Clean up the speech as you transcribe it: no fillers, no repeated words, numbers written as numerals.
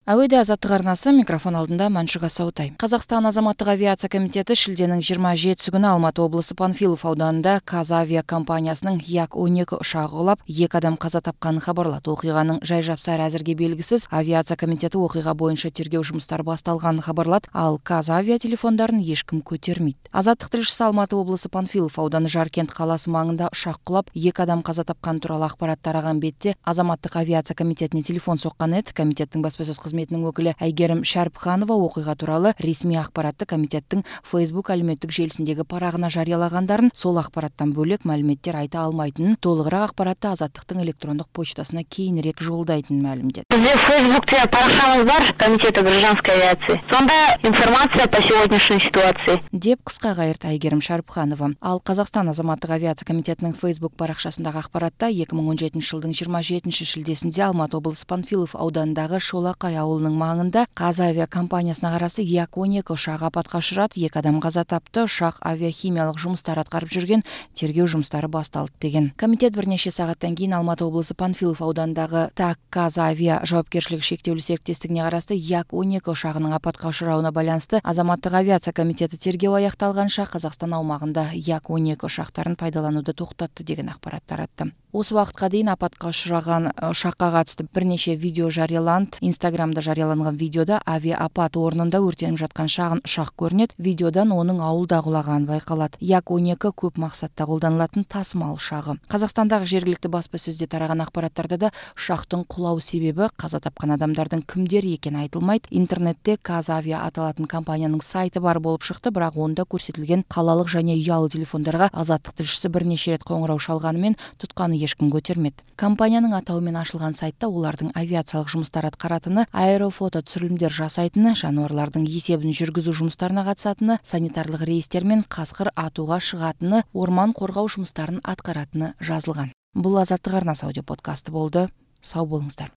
Әуеде Азаттық арнасы, микрофон алдында Маншуга Саутай. Қазақстан азаматтық авиация комитеті шілденің 27 күні Алматы облысы Панфилов ауданында Казавия компаниясының Як-12 ұшағы құлап, 2 адам қаза тапқанын хабарлады. Оқиғаның жай-жапсары әзірге белгісіз. Авиация комитеті оқиға бойынша тергеу жұмыстары басталғанын хабарлады, ал Казавия телефондарын ешкім көтермейді. Азаттық тілшісі Алматы облысы Панфилов ауданы Жаркент қаласы маңында ұшақ құлап, 2 адам қаза тапқаны туралы ақпарат тараған бетте азаматтық авиация комитетіне телефон соққан еді. Комитеттің баспасөз қызметінің өкілі Айгерім Шәріпханова оқиға туралы ресми ақпаратты комитеттің Facebook әлеуметтік желісіндегі парағына жариялағандарын, сол ақпараттан бөлек мәліметтер айта алмайтынын, толығырақ ақпаратты Азаттықтың электрондық почтасына кейінірек жолдайтынын мәлімдеді. Бізде Фейсбукте парақшамыз бар, комитеті гражданской авиации. Сонда информация по сегодняшней ситуации. Деп қысқа қайырды Айгерім Шәріпханова. Ал Қазақстан азаматтық авиация комитетінің Facebook парақшасындағы ақпаратта 2017 жылдың 27 шілдесінде Алматы облысы Панфилов ауданындағы Шолақай ауылының маңында Казавия компаниясына қарасты Як-12 ұшағы апатқа ұшырады, 2 адам қаза тапты, ұшақ авиахимиялық жұмыстар атқарып жүрген, тергеу жұмыстары басталды деген. Комитет бірнеше сағаттан кейін Алматы облысы Панфилов ауданындағы ТАК Казавия жауапкершілігі шектеулі серіктестігіне қарасты Як-12 ұшағының апатқа ұшырауына байланысты азаматтық авиация комитеті тергеу аяқталғанша Қазақстан аумағында Як-12 ұшақтарын пайдалануды тоқтатты деген ақпарат таратты. Осы уақытқа дейін апатқа ұшыраған ұшаққа қатысты бірнеше видео жарияланды. Инстаграмда жарияланған видеода авиаапат орнында өртеніп жатқан шағын ұшақ көрінеді. Видеодан оның ауылда құлағаны байқалады. Як-12 көп мақсатта қолданылатын тасымал ұшағы. Қазақстандағы жергілікті баспасөзде тараған ақпараттарда да ұшақтың құлау себебі, қаза тапқан адамдардың кімдер екені айтылмайды. Интернетте Казавия аталатын компанияның сайты бар болып шықты, бірақ онда көрсетілген қалалық және ұялы телефондарға Азаттық тілшісі бірнеше рет қоңырау шалғанымен тұтқаны ешкім көтермеді. Компанияның атауымен ашылған сайтта олардың авиациялық жұмыстар атқаратыны, аэрофото түсірілімдер жасайтыны, жануарлардың есебін жүргізу жұмыстарына қатысатыны, санитарлық рейстер мен қасқыр атуға шығатыны, орман қорғау жұмыстарын атқаратыны жазылған. Бұл Азаттық арнасы аудиоподкасты болды. Сау болыңыздар.